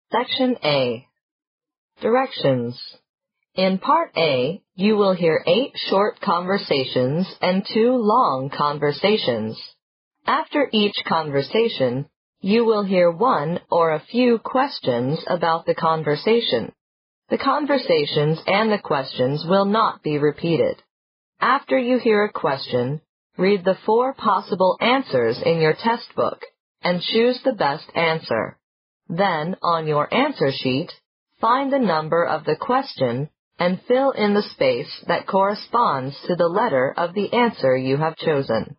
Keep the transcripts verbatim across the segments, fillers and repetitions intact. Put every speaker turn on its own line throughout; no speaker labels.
Section A. Directions. In Part A, you will hear eight short conversations and two long conversations. After each conversation, you will hear one or a few questions about the conversation. The conversations and the questions will not be repeated. After you hear a question, read the four possible answers in your test book and choose the best answer. Then, on your answer sheet, find the number of the question and fill in the space that corresponds to the letter of the answer you have chosen.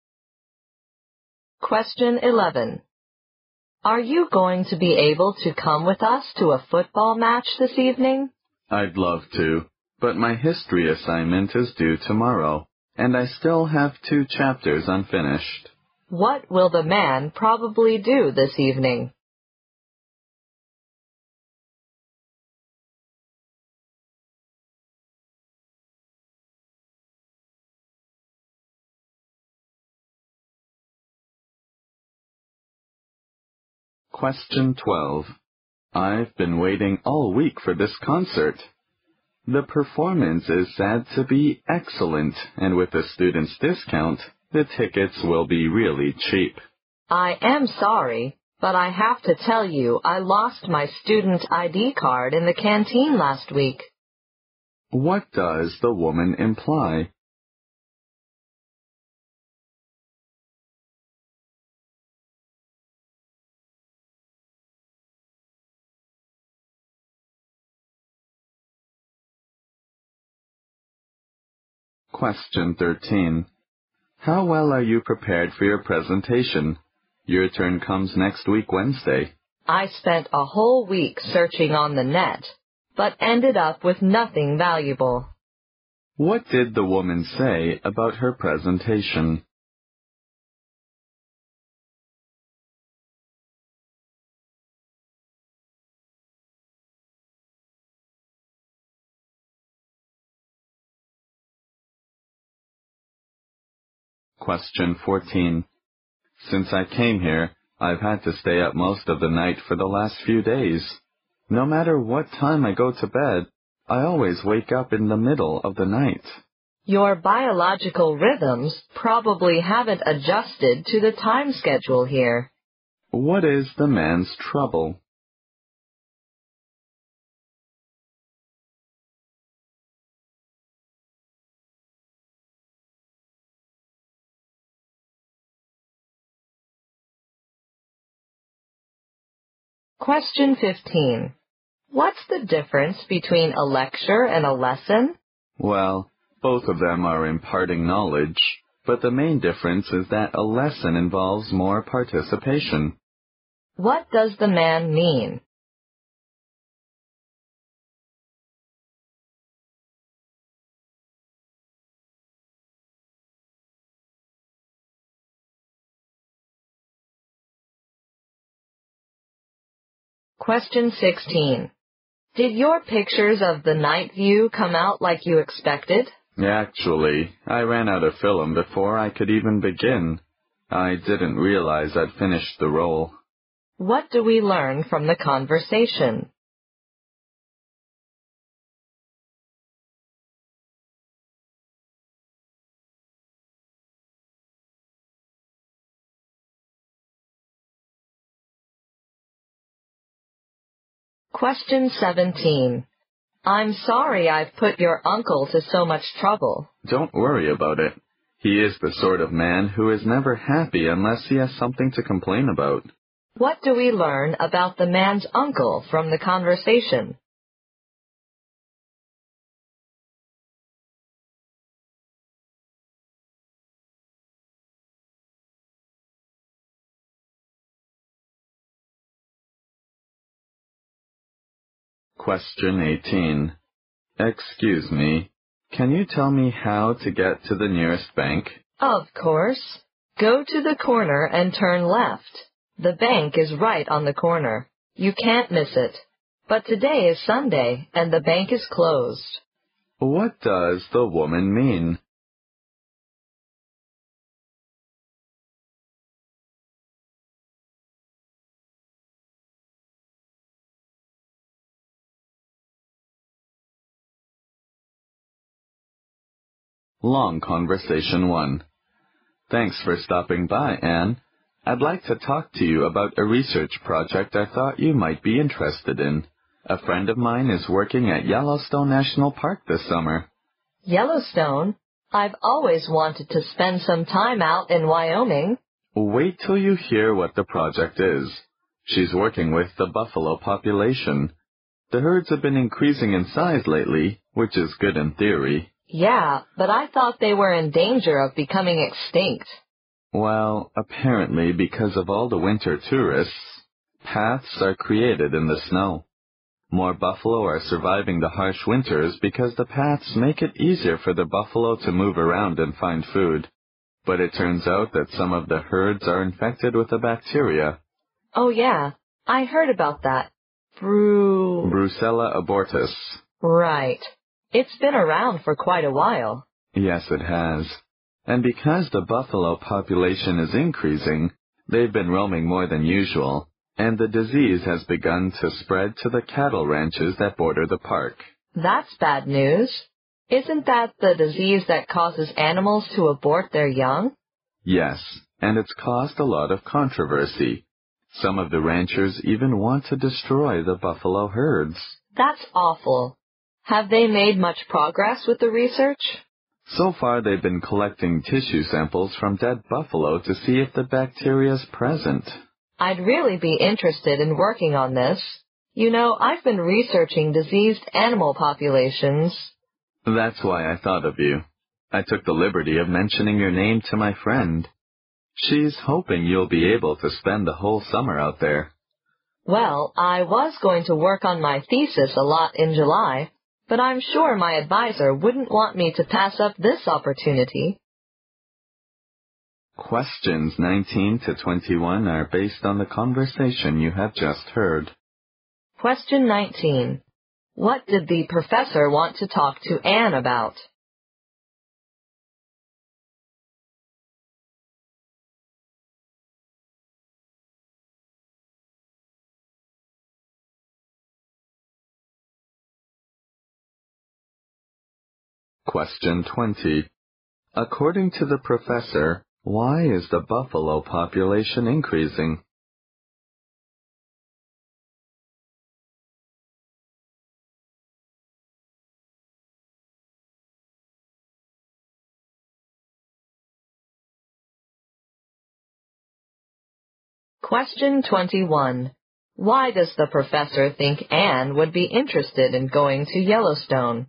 Question eleven. Are you going to be able to come with us to a football match this evening?
I'd love to, but my history assignment is due tomorrow, and I still have two chapters unfinished.
What will the man probably do this evening?
Question twelve. I've been waiting all week for this concert. The performance is said to be excellent, and with the student's discount, the tickets will be really cheap.
I am sorry, but I have to tell you I lost my student I D card in the canteen last week.
What does the woman imply? Question thirteen. How well are you prepared for your presentation? Your turn comes next week Wednesday.
I spent a whole week searching on the net, but ended up with nothing valuable.
What did the woman say about her presentation? Question fourteen. Since I came here, I've had to stay up most of the night for the last few days. No matter what time I go to bed, I always wake up in the middle of the night.
Your biological rhythms probably haven't adjusted to the time schedule here.
What is the man's trouble?
Question fifteen. What's the difference between a lecture and a lesson?
Well, both of them are imparting knowledge, but the main difference is that a lesson involves more participation.
What does the man mean? Question sixteen. Did your pictures of the night view come out like you expected?
Actually, I ran out of film before I could even begin. I didn't realize I'd finished the role.
What do we learn from the conversation? Question seventeen. I'm sorry I've put your uncle to so much trouble.
Don't worry about it. He is the sort of man who is never happy unless he has something to complain about.
What do we learn about the man's uncle from the conversation?
Question eighteen. Excuse me, can you tell me how to get to the nearest bank?
Of course. Go to the corner and turn left. The bank is right on the corner. You can't miss it. But today is Sunday, and the bank is closed.
What does the woman mean? Long Conversation one. Thanks for stopping by, Anne. I'd like to talk to you about a research project I thought you might be interested in. A friend of mine is working at Yellowstone National Park this summer.
Yellowstone? I've always wanted to spend some time out in Wyoming.
Wait till you hear what the project is. She's working with the buffalo population. The herds have been increasing in size lately, which is good in theory.
Yeah, but I thought they were in danger of becoming extinct.
Well, apparently because of all the winter tourists, paths are created in the snow. More buffalo are surviving the harsh winters because the paths make it easier for the buffalo to move around and find food. But it turns out that some of the herds are infected with a bacteria.
Oh yeah, I heard about that. Bru...
Brucella abortus.
Right. It's been around for quite a while.
Yes, it has. And because the buffalo population is increasing, they've been roaming more than usual, and the disease has begun to spread to the cattle ranches that border the park.
That's bad news. Isn't that the disease that causes animals to abort their young?
Yes, and it's caused a lot of controversy. Some of the ranchers even want to destroy the buffalo herds.
That's awful. Have they made much progress with the research?
So far, they've been collecting tissue samples from dead buffalo to see if the bacteria is present.
I'd really be interested in working on this. You know, I've been researching diseased animal populations.
That's why I thought of you. I took the liberty of mentioning your name to my friend. She's hoping you'll be able to spend the whole summer out there.
Well, I was going to work on my thesis a lot in July, but I'm sure my advisor wouldn't want me to pass up this opportunity.
Questions nineteen to twenty-one are based on the conversation you have just heard.
Question nineteen. What did the professor want to talk to Anne about?
Question twenty. According to the professor, why is the buffalo population increasing?
Question twenty-one. Why does the professor think Anne would be interested in going to Yellowstone?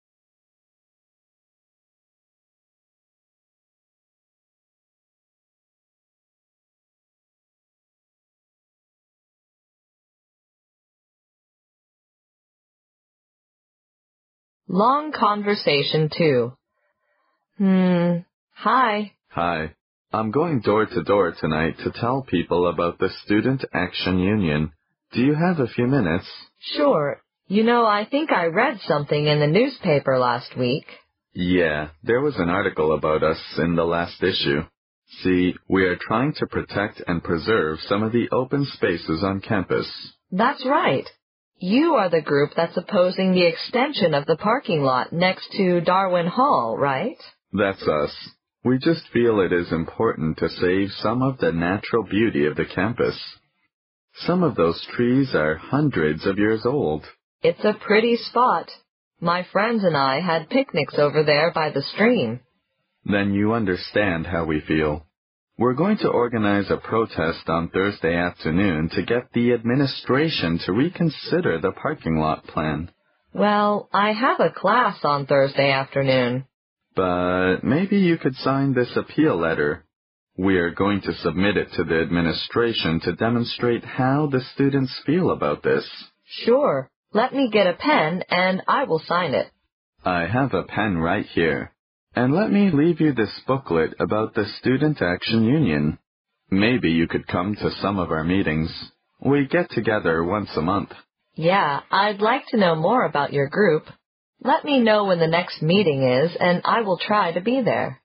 Long Conversation two. Hmm. Hi.
Hi. I'm going door to door tonight to tell people about the Student Action Union. Do you have a few minutes?
Sure. You know, I think I read something in the newspaper last week.
Yeah, there was an article about us in the last issue. See, we are trying to protect and preserve some of the open spaces on campus.
That's right. You are the group that's opposing the extension of the parking lot next to Darwin Hall, right?
That's us. We just feel it is important to save some of the natural beauty of the campus. Some of those trees are hundreds of years old.
It's a pretty spot. My friends and I had picnics over there by the stream.
Then you understand how we feel. We're going to organize a protest on Thursday afternoon to get the administration to reconsider the parking lot plan.
Well, I have a class on Thursday afternoon.
But maybe you could sign this appeal letter. We are going to submit it to the administration to demonstrate how the students feel about this.
Sure. Let me get a pen and I will sign it.
I have a pen right here. And let me leave you this booklet about the Student Action Union. Maybe you could come to some of our meetings. We get together once a month.
Yeah, I'd like to know more about your group. Let me know when the next meeting is, and I will try to be there.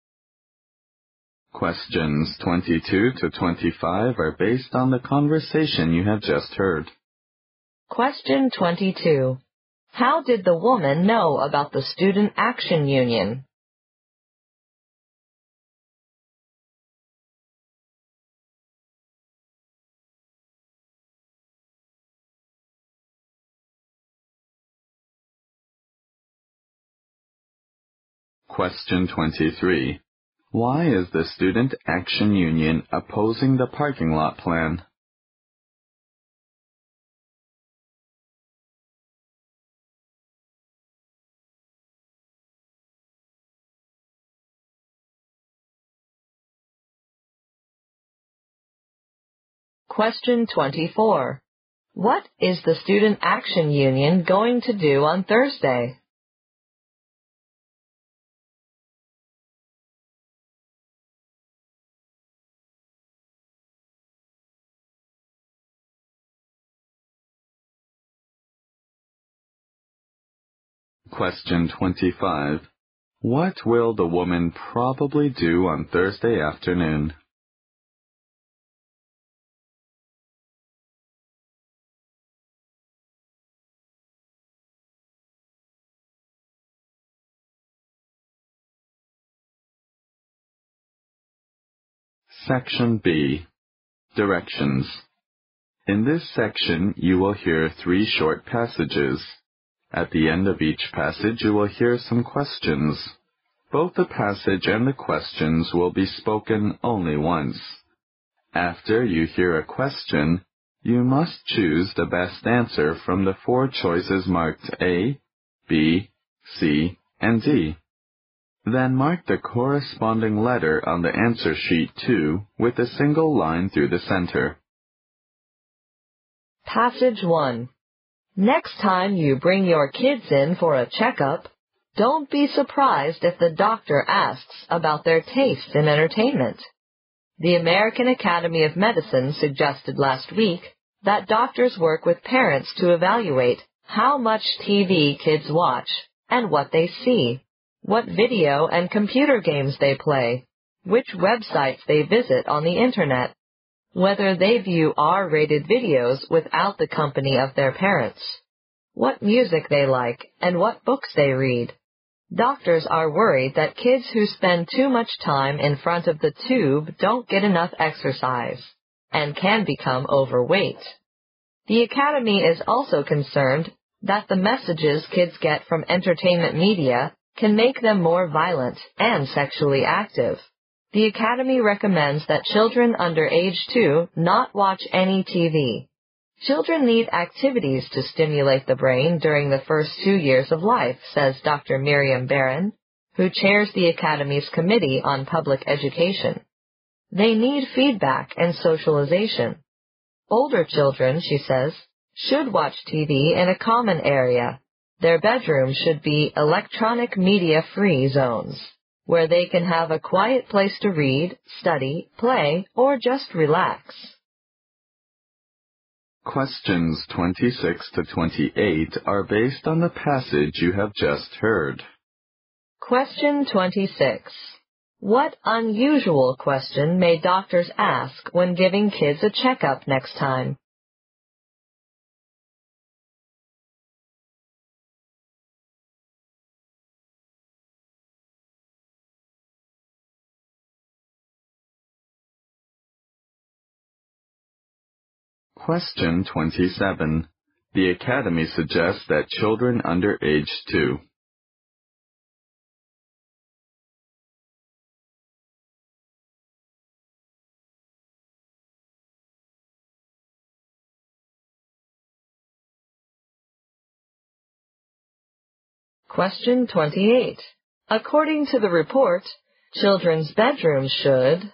Questions twenty-two to twenty-five are based on the conversation you have just heard.
Question twenty-two. How did the woman know about the Student Action Union?
Question twenty-three. Why is the Student Action Union opposing the parking lot plan?
Question twenty-four. What is the Student Action Union going to do on Thursday?
Question twenty-five. What will the woman probably do on Thursday afternoon? Section B. Directions. In this section, you will hear three short passages. At the end of each passage, you will hear some questions. Both the passage and the questions will be spoken only once. After you hear a question, you must choose the best answer from the four choices marked A, B, C, and D. Then mark the corresponding letter on the answer sheet two with a single line through the center.
Passage one. Next time you bring your kids in for a checkup, don't be surprised if the doctor asks about their taste in entertainment. The American Academy of Medicine suggested last week that doctors work with parents to evaluate how much T V kids watch and what they see, what video and computer games they play, which websites they visit on the Internet, whether they view R rated videos without the company of their parents, what music they like, and what books they read. Doctors are worried that kids who spend too much time in front of the tube don't get enough exercise and can become overweight. The Academy is also concerned that the messages kids get from entertainment media can make them more violent and sexually active. The Academy recommends that children under age two not watch any T V. Children need activities to stimulate the brain during the first two years of life, says Doctor Miriam Barron, who chairs the Academy's Committee on Public Education. They need feedback and socialization. Older children, she says, should watch T V in a common area. Their bedrooms should be electronic media-free zones, where they can have a quiet place to read, study, play, or just relax.
Questions twenty-six to twenty-eight are based on the passage you have just heard.
Question twenty-six. What unusual question may doctors ask when giving kids a checkup next time?
Question twenty-seven. The Academy suggests that children under age two.
Question twenty-eight. According to the report, children's bedrooms should...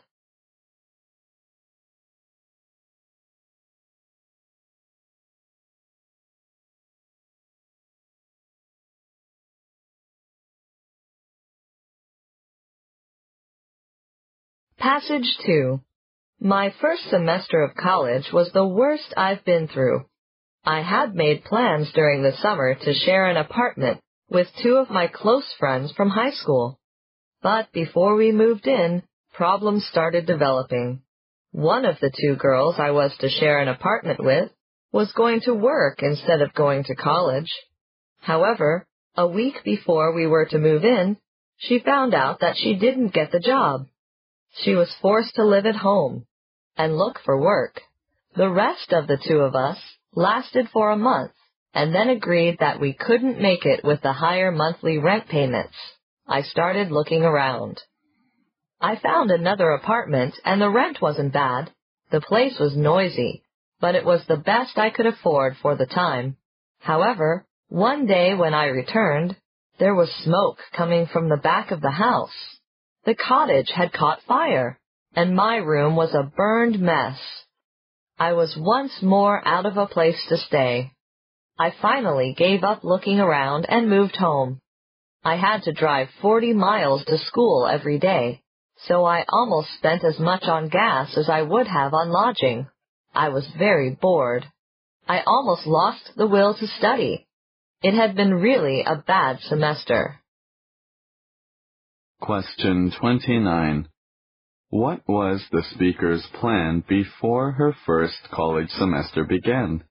Passage two. My first semester of college was the worst I've been through. I had made plans during the summer to share an apartment with two of my close friends from high school. But before we moved in, problems started developing. One of the two girls I was to share an apartment with was going to work instead of going to college. However, a week before we were to move in, she found out that she didn't get the job. She was forced to live at home and look for work. The rest of the two of us lasted for a month and then agreed that we couldn't make it with the higher monthly rent payments. I started looking around. I found another apartment, and the rent wasn't bad. The place was noisy, but it was the best I could afford for the time. However, one day when I returned, there was smoke coming from the back of the house. The cottage had caught fire, and my room was a burned mess. I was once more out of a place to stay. I finally gave up looking around and moved home. I had to drive forty miles to school every day, so I almost spent as much on gas as I would have on lodging. I was very bored. I almost lost the will to study. It had been really a bad semester.
Question twenty-nine. What was the speaker's plan before her first college semester began?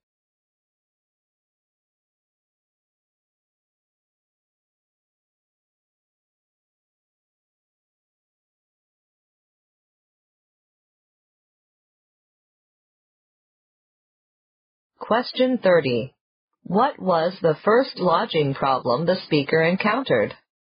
Question thirty. What was the first lodging problem the speaker encountered?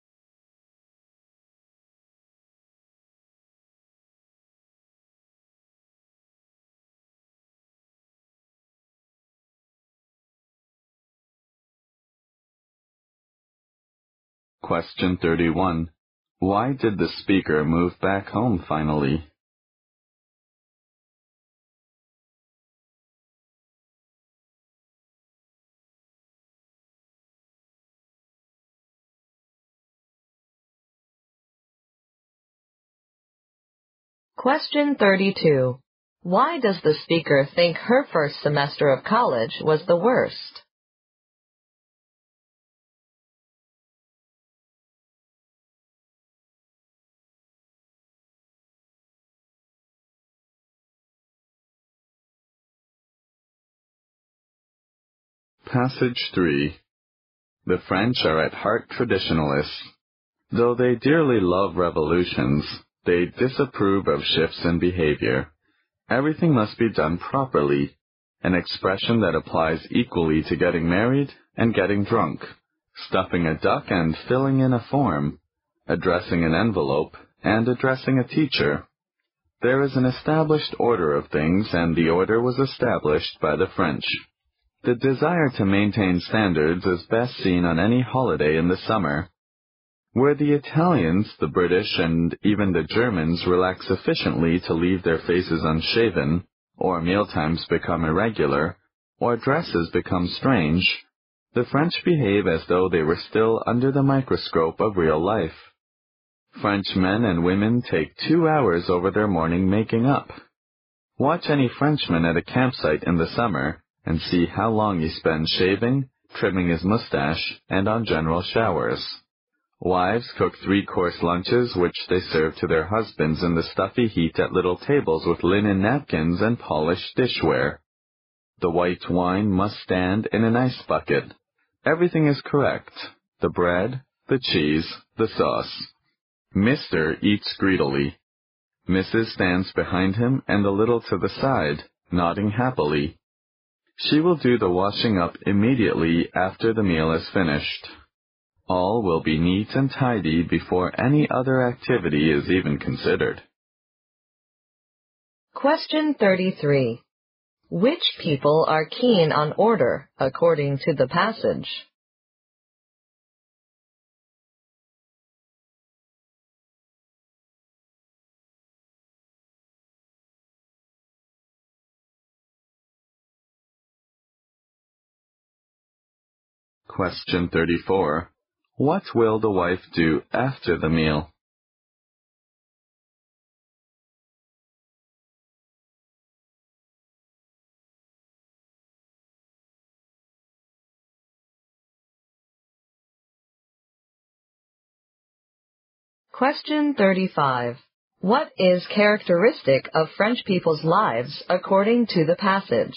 Question thirty-one. Why did the speaker move back home finally?
Question thirty-two. Why does the speaker think her first semester of college was the worst?
Passage three. The French are at heart traditionalists. Though they dearly love revolutions, they disapprove of shifts in behavior. Everything must be done properly, an expression that applies equally to getting married and getting drunk, stuffing a duck and filling in a form, addressing an envelope and addressing a teacher. There is an established order of things, and the order was established by the French. The desire to maintain standards is best seen on any holiday in the summer. Where the Italians, the British, and even the Germans relax sufficiently to leave their faces unshaven, or mealtimes become irregular, or dresses become strange, the French behave as though they were still under the microscope of real life. French men and women take two hours over their morning making up. Watch any Frenchman at a campsite in the summer, and see how long he spends shaving, trimming his mustache, and on general showers. Wives cook three-course lunches which they serve to their husbands in the stuffy heat at little tables with linen napkins and polished dishware. The white wine must stand in an ice bucket. Everything is correct. The bread, the cheese, the sauce. Mister eats greedily. Missus stands behind him and a little to the side, nodding happily. She will do the washing up immediately after the meal is finished. All will be neat and tidy before any other activity is even considered.
Question thirty-three. Which people are keen on order, according to the passage?
Question thirty-four. What will the wife do after the meal?
Question thirty-five. What is characteristic of French people's lives according to the passage?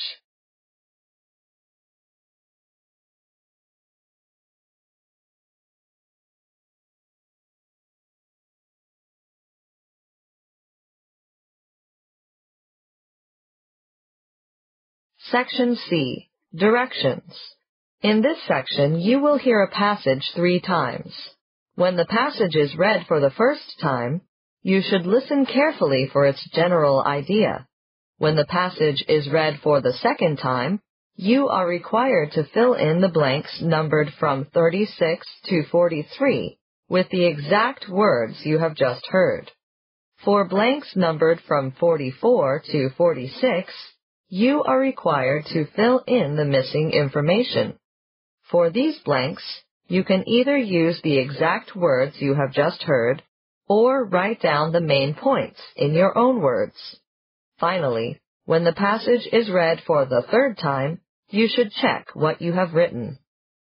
Section C. Directions. In this section, you will hear a passage three times. When the passage is read for the first time, you should listen carefully for its general idea. When the passage is read for the second time, you are required to fill in the blanks numbered from thirty-six to forty-three with the exact words you have just heard. For blanks numbered from forty-four to forty-six, you are required to fill in the missing information. For these blanks, you can either use the exact words you have just heard or write down the main points in your own words. Finally, when the passage is read for the third time, you should check what you have written.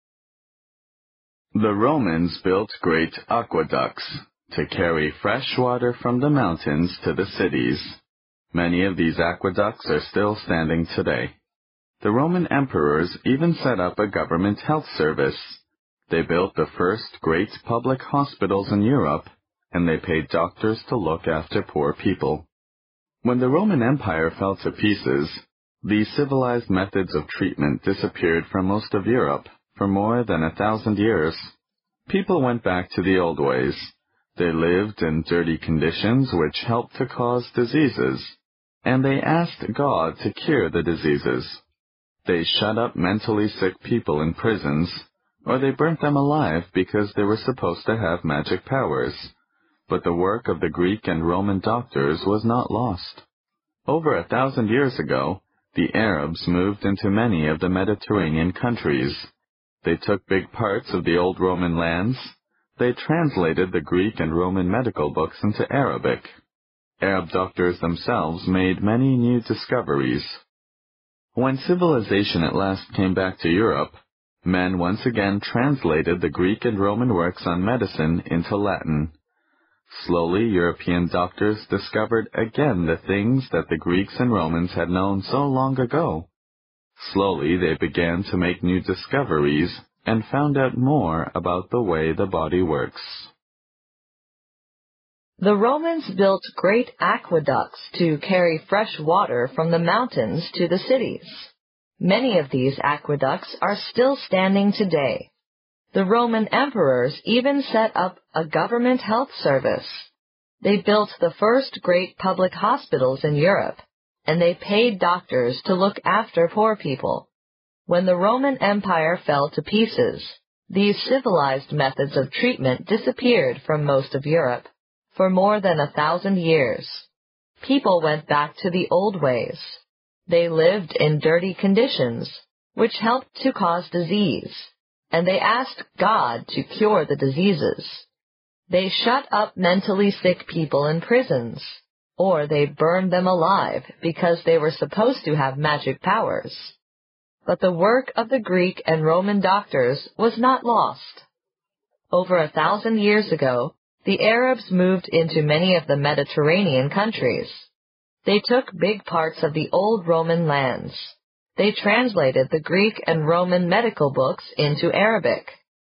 The Romans built great aqueducts to carry fresh water from the mountains to the cities. Many of these aqueducts are still standing today. The Roman emperors even set up a government health service. They built the first great public hospitals in Europe, and they paid doctors to look after poor people. When the Roman Empire fell to pieces, these civilized methods of treatment disappeared from most of Europe for more than a thousand years. People went back to the old ways. They lived in dirty conditions which helped to cause diseases, and they asked God to cure the diseases. They shut up mentally sick people in prisons, or they burnt them alive because they were supposed to have magic powers. But the work of the Greek and Roman doctors was not lost. Over a thousand years ago, the Arabs moved into many of the Mediterranean countries. They took big parts of the old Roman lands. They translated the Greek and Roman medical books into Arabic. Arab doctors themselves made many new discoveries. When civilization at last came back to Europe, men once again translated the Greek and Roman works on medicine into Latin. Slowly, European doctors discovered again the things that the Greeks and Romans had known so long ago. Slowly, they began to make new discoveries and found out more about the way the body works.
The Romans built great aqueducts to carry fresh water from the mountains to the cities. Many of these aqueducts are still standing today. The Roman emperors even set up a government health service. They built the first great public hospitals in Europe, and they paid doctors to look after poor people. When the Roman Empire fell to pieces, these civilized methods of treatment disappeared from most of Europe for more than a thousand years. People went back to the old ways. They lived in dirty conditions, which helped to cause disease, and they asked God to cure the diseases. They shut up mentally sick people in prisons, or they burned them alive because they were supposed to have magic powers. But the work of the Greek and Roman doctors was not lost. Over a thousand years ago, the Arabs moved into many of the Mediterranean countries. They took big parts of the old Roman lands. They translated the Greek and Roman medical books into Arabic.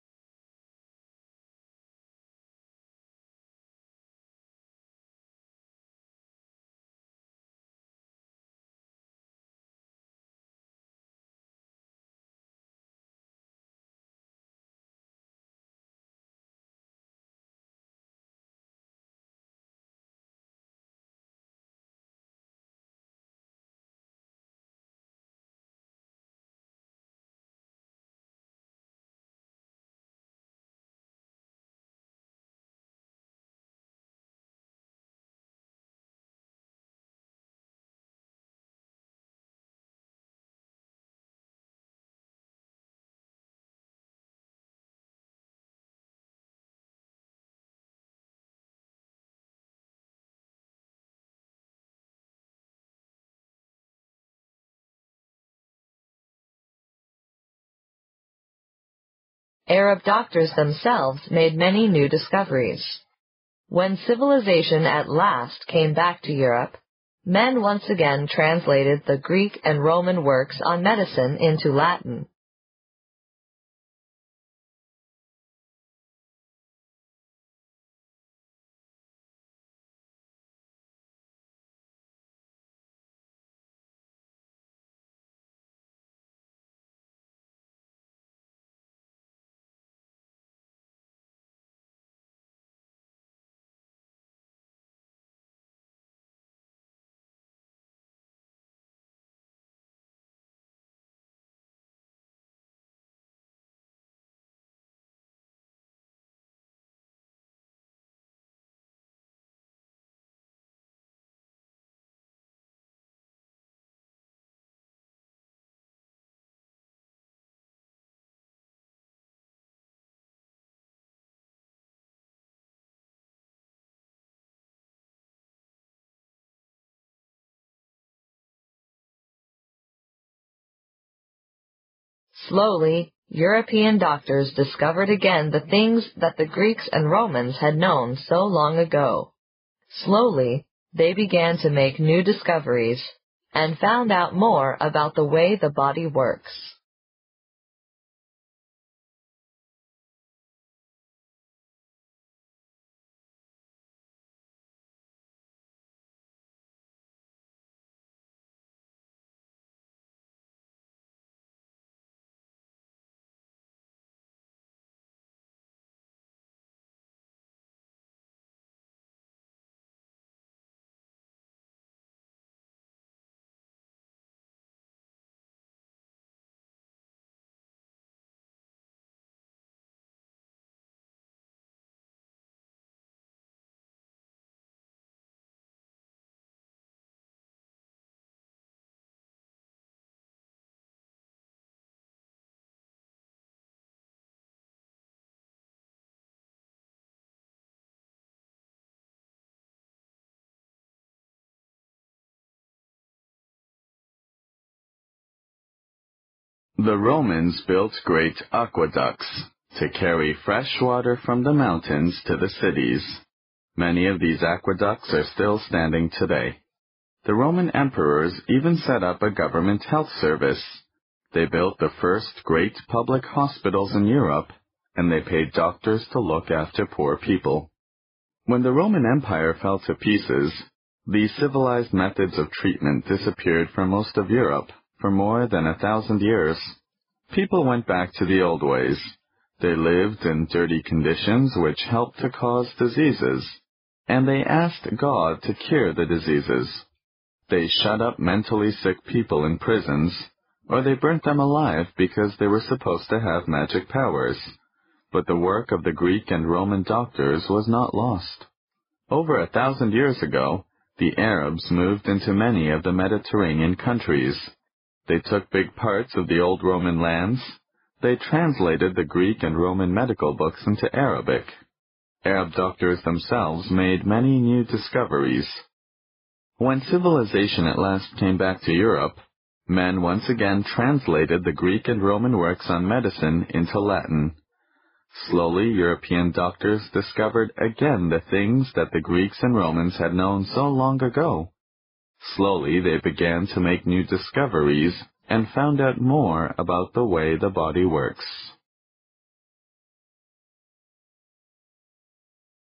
Arab doctors themselves made many new discoveries. When civilization at last came back to Europe, men once again translated the Greek and Roman works on medicine into Latin. Slowly, European doctors discovered again the things that the Greeks and Romans had known so long ago. Slowly, they began to make new discoveries and found out more about the way the body works.
The Romans built great aqueducts to carry fresh water from the mountains to the cities. Many of these aqueducts are still standing today. The Roman emperors even set up a government health service. They built the first great public hospitals in Europe, and they paid doctors to look after poor people. When the Roman Empire fell to pieces, these civilized methods of treatment disappeared from most of Europe for more than a thousand years. People went back to the old ways. They lived in dirty conditions which helped to cause diseases, and they asked God to cure the diseases. They shut up mentally sick people in prisons, or they burnt them alive because they were supposed to have magic powers. But the work of the Greek and Roman doctors was not lost. Over a thousand years ago, the Arabs moved into many of the Mediterranean countries. They took big parts of the old Roman lands. They translated the Greek and Roman medical books into Arabic. Arab doctors themselves made many new discoveries. When civilization at last came back to Europe, men once again translated the Greek and Roman works on medicine into Latin. Slowly, European doctors discovered again the things that the Greeks and Romans had known so long ago. Slowly, they began to make new discoveries and found out more about the way the body works.